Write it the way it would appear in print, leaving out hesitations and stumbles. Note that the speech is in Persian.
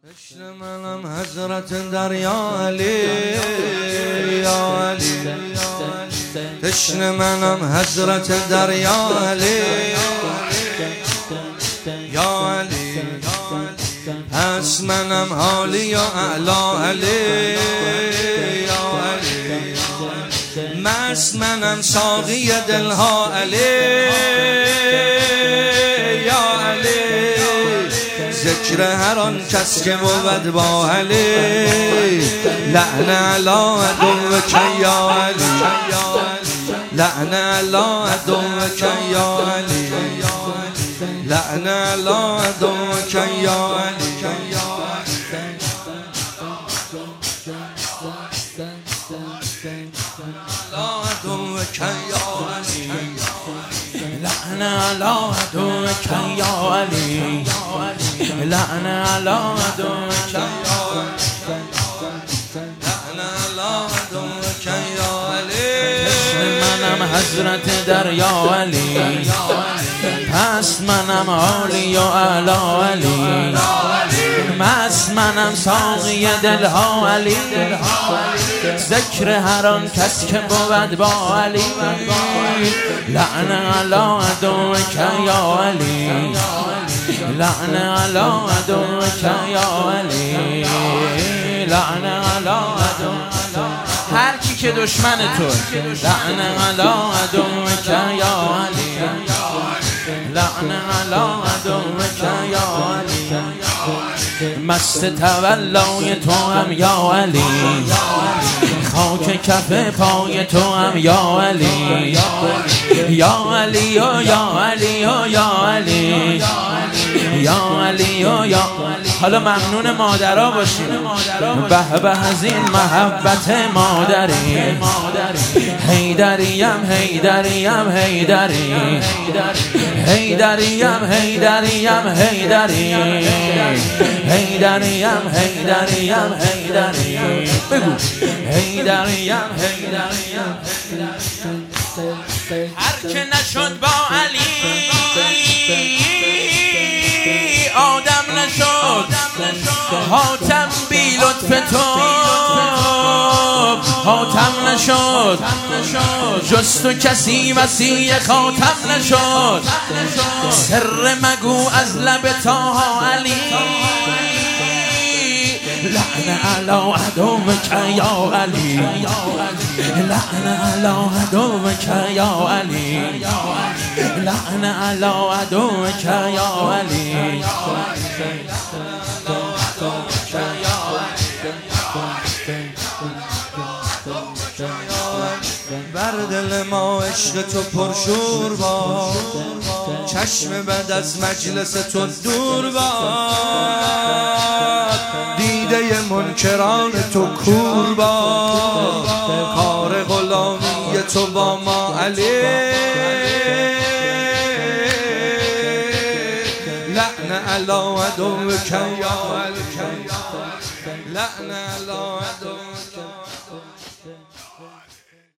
عشق منم حضرت دریا علی یا علی، تشنه منم حضرت دریا علی یا علی، پس منم حالی یا اعلی علی یا علی، مست منم ساقی دلها علی یا علی، ذکر هر آن کس که بود با علی، لعن علی عدوک یا علی، لعن علی عدوک یا علی، لعن علی عدوک یا علی، لعن علی عدوک یا علی، لعن علی عدوک یا علی، لعن علی عدوک یا علی، منم حضرت دریا علی، پس منم عالی و اعلی علی، مست منم ساقی دلها علی، ذکر هر آن کس که بود با علی، لعن علی عدوک یا علی، لعن علی عدوک یا علی، لعن علی عدوک، هر کی که دشمن تو، لعن علی عدوک یا علی، لعن علی عدوک یا علی، مست تولای تو هم یا علی، خاک کف پای تو هم یا علی، یا علی و یا علی و یا علی، یا علی و یا، حالا ممنون مادرها باشیم، به به از این محبت مادری، حیدریم حیدریم حیدری، حیدریم حیدریم حیدری، حیدریم حیدریم حیدری، بگو حیدریم حیدریم، هر که نشد با علی آدم نشد، حاتم بی لطف تو حاتم نشد، جز تو کسی مسیح خاتم نشد، سر مگو از لب طه علی، لعن علی عدوک یا علی، لعن علی عدوک یا علی، لعن علی عدوک یا علی، بر دل ما عشق تو پرشور باد، چشم بد از مجلس تو دور باد، دیده منکران تو کور باد، کار غلامی تو با ما علی، لعن علی عدوک یا علی، لعن علی عدوک